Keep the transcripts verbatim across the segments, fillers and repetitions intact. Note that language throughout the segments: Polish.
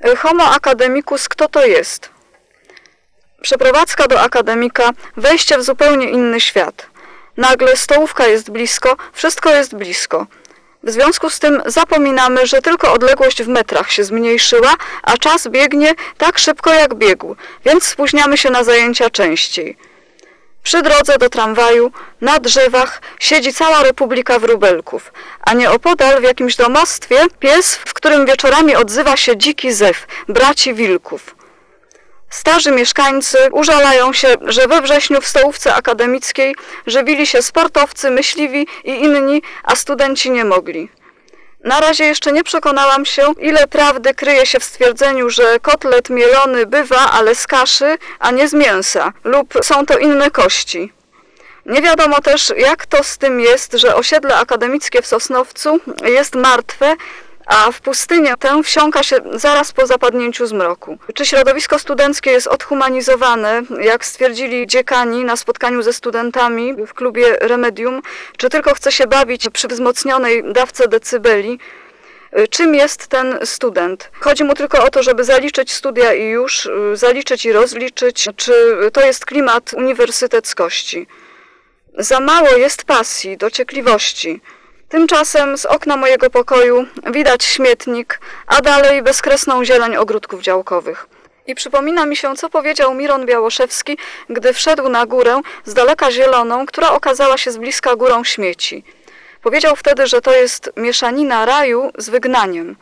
Homo academicus, kto to jest? Przeprowadzka do akademika, wejście w zupełnie inny świat. Nagle stołówka jest blisko, wszystko jest blisko. W związku z tym zapominamy, że tylko odległość w metrach się zmniejszyła, a czas biegnie tak szybko jak biegł, więc spóźniamy się na zajęcia częściej. Przy drodze do tramwaju, na drzewach siedzi cała republika wróbelków, a nieopodal w jakimś domostwie pies, w którym wieczorami odzywa się dziki zew, braci wilków. Starzy mieszkańcy użalają się, że we wrześniu w stołówce akademickiej żywili się sportowcy, myśliwi i inni, a studenci nie mogli. Na razie jeszcze nie przekonałam się, ile prawdy kryje się w stwierdzeniu, że kotlet mielony bywa, ale z kaszy, a nie z mięsa, lub są to inne kości. Nie wiadomo też, jak to z tym jest, że osiedle akademickie w Sosnowcu jest martwe, a w pustynię tę wsiąka się zaraz po zapadnięciu zmroku. Czy środowisko studenckie jest odhumanizowane, jak stwierdzili dziekani na spotkaniu ze studentami w klubie Remedium, czy tylko chce się bawić przy wzmocnionej dawce decybeli? Czym jest ten student? Chodzi mu tylko o to, żeby zaliczyć studia i już, zaliczyć i rozliczyć, czy to jest klimat uniwersyteckości? Za mało jest pasji, dociekliwości. Tymczasem z okna mojego pokoju widać śmietnik, a dalej bezkresną zieleń ogródków działkowych. I przypomina mi się, co powiedział Miron Białoszewski, gdy wszedł na górę z daleka zieloną, która okazała się z bliska górą śmieci. Powiedział wtedy, że to jest mieszanina raju z wygnaniem.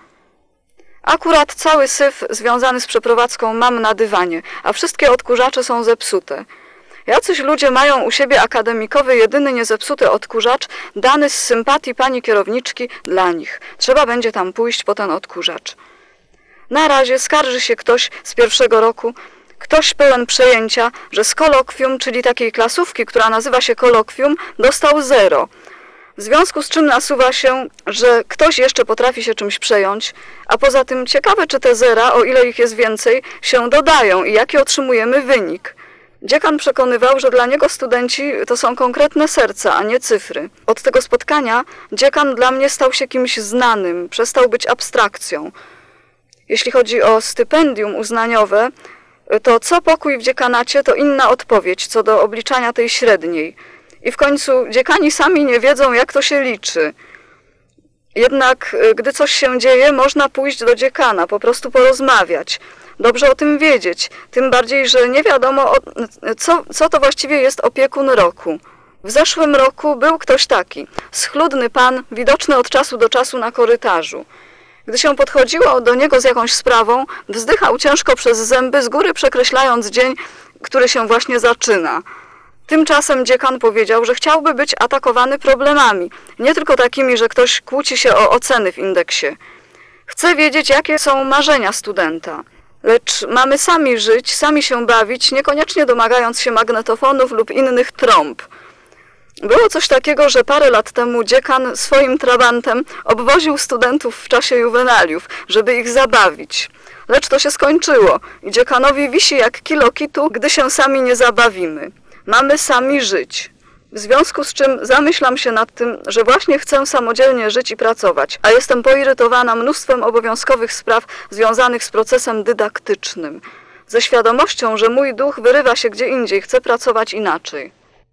Akurat cały syf związany z przeprowadzką mam na dywanie, a wszystkie odkurzacze są zepsute. Jacyś ludzie mają u siebie akademikowy, jedyny niezepsuty odkurzacz, dany z sympatii pani kierowniczki dla nich. Trzeba będzie tam pójść po ten odkurzacz. Na razie skarży się ktoś z pierwszego roku, ktoś pełen przejęcia, że z kolokwium, czyli takiej klasówki, która nazywa się kolokwium, dostał zero. W związku z czym nasuwa się, że ktoś jeszcze potrafi się czymś przejąć, a poza tym ciekawe, czy te zera, o ile ich jest więcej, się dodają i jaki otrzymujemy wynik. Dziekan przekonywał, że dla niego studenci to są konkretne serca, a nie cyfry. Od tego spotkania dziekan dla mnie stał się kimś znanym, przestał być abstrakcją. Jeśli chodzi o stypendium uznaniowe, to co pokój w dziekanacie to inna odpowiedź co do obliczania tej średniej. I w końcu dziekani sami nie wiedzą, jak to się liczy. Jednak gdy coś się dzieje, można pójść do dziekana, po prostu porozmawiać. Dobrze o tym wiedzieć, tym bardziej, że nie wiadomo, co, co to właściwie jest opiekun roku. W zeszłym roku był ktoś taki, schludny pan, widoczny od czasu do czasu na korytarzu. Gdy się podchodziło do niego z jakąś sprawą, wzdychał ciężko przez zęby, z góry przekreślając dzień, który się właśnie zaczyna. Tymczasem dziekan powiedział, że chciałby być atakowany problemami, nie tylko takimi, że ktoś kłóci się o oceny w indeksie. Chce wiedzieć, jakie są marzenia studenta. Lecz mamy sami żyć, sami się bawić, niekoniecznie domagając się magnetofonów lub innych trąb. Było coś takiego, że parę lat temu dziekan swoim trabantem obwoził studentów w czasie juwenaliów, żeby ich zabawić. Lecz to się skończyło i dziekanowi wisi jak kilo kitu, gdy się sami nie zabawimy. Mamy sami żyć. W związku z czym zamyślam się nad tym, że właśnie chcę samodzielnie żyć i pracować, a jestem poirytowana mnóstwem obowiązkowych spraw związanych z procesem dydaktycznym, ze świadomością, że mój duch wyrywa się gdzie indziej, chce pracować inaczej.